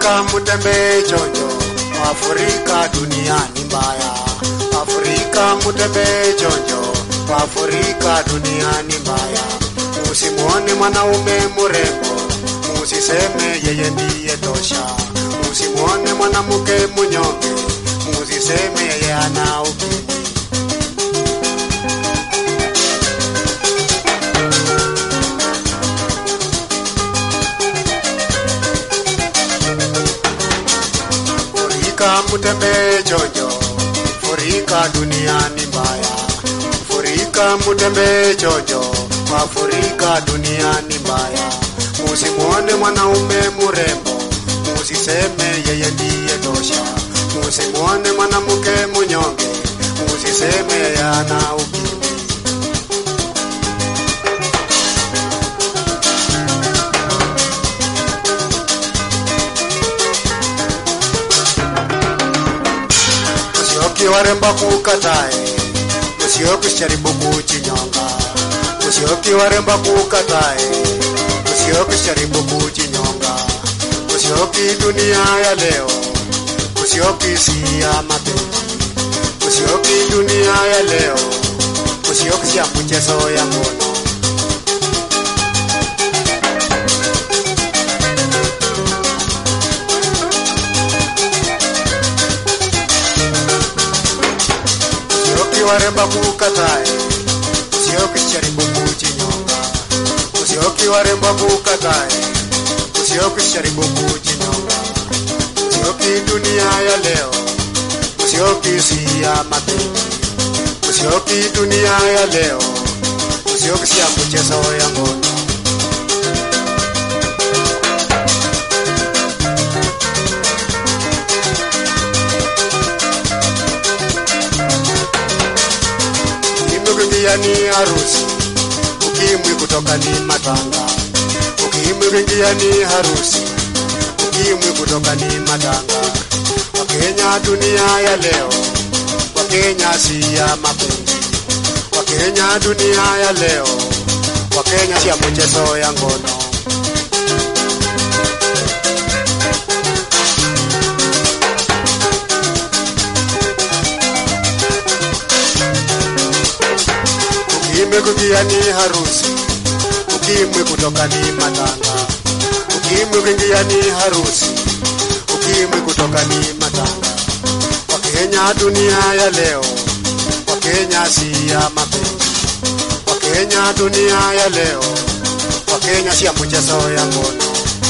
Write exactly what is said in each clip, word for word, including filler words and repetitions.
Afrika mutembe chonjo, Afrika duniani mbaya. Afrika mutembe chonjo, Afrika duniani mbaya. Usimuone mwanaume murembo, musiseme yeye ndiye tosha. Usimuone mwanamke munyonge, musiseme yeye ana ukimwi. Afrika mutembe chonjo, Afrika duniani mbaya. Afrika mutembe chonjo, Afrika duniani mbaya. Usimuone mwanaume murembo, musiseme yeye ndiye tosha. Usimuone mwanamke munyonge, musiseme yeye ana ukimwi. Waremba kukatae, usioki sharibu kuchinyonga. Usioki waremba kukatae, usioki sharibu kuchinyonga. Usioki dunia ya leo, usioki siya mapenzi. Usioki dunia ya leo, usioki siya mchezo ya ngono. Waremba kukatae, usioki sharibu kuchinyonga. Usioki waremba kukatae, usioki sharibu kuchinyonga. Usioki dunia ya leo, usioki siya mapenzi. Usioki dunia ya leo, usioki siya mchezo ya ngono. Ni harusi, ukimwi kutoka ni matanga. Ukimwi kuingia ni harusi, ukimwi kutoka ni matanga. Wakenya dunia ya leo, Wakenya siya mapenzi. Wakenya dunia ya leo, Wakenya siya mchezo ya ngono. Ukimwi kuingia ni harusi, ukimwi kutoka ni matanga. Ukimwi kuingia ni harusi, ukimwi kutoka ni matanga. Wakenya dunia ya leo, Wakenya siya mapenzi. Wakenya dunia ya leo, Wakenya siya mchezo ya ngono.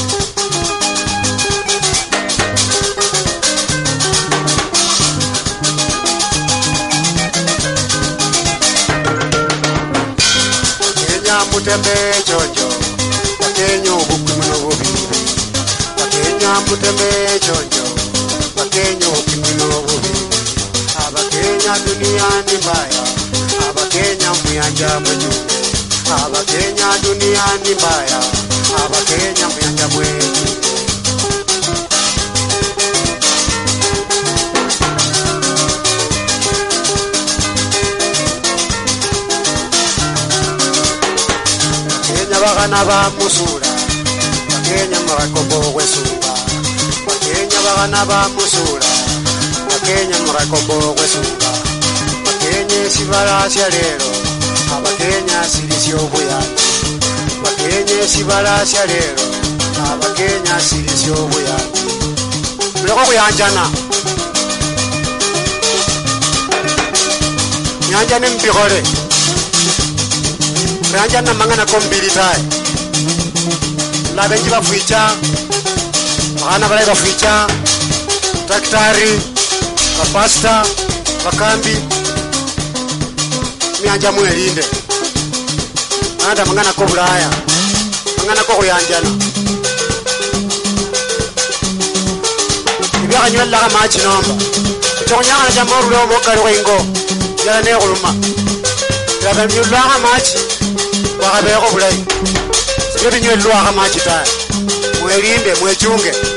Mutembe chonjo, Wakenya ukimwi no bubiri. Wakenya mutembe chonjo, Wakenya ukimwi no bubiri. Abakenya duniani mbaya, Abakenya muyanja mwenyunge. Abakenya duniani mbaya, Abakenya muyanja mwenyunge. Bagana ba musura, Wakenya murakobo wesumba. Wakenya bagana ba musura, Wakenya murakobo wesumba. Wakenya sibala sya lero, Abakenya silisyo buyani. Wakenya sibala sya lero, Abakenya silisyo buyani. Muleko kuyanjana, nyanjane mbikole. Ranja na mangana kombili tae. La benji bafuicha, wakana balai bafuicha, daktari, bapasta, bakambi, mianja mwelinde. Anda mangana kobulaya, mangana kokuyanjana. Ibiyaka nywela ka machi nomba. Chokonyaka na jamboru leo mokari kwa ingo. Yala ne kuluma. Yala nywela ka machi. Wakabeko bulai. Siyo tinywe luwa kama chitaya. Mwelinde, mwechunge.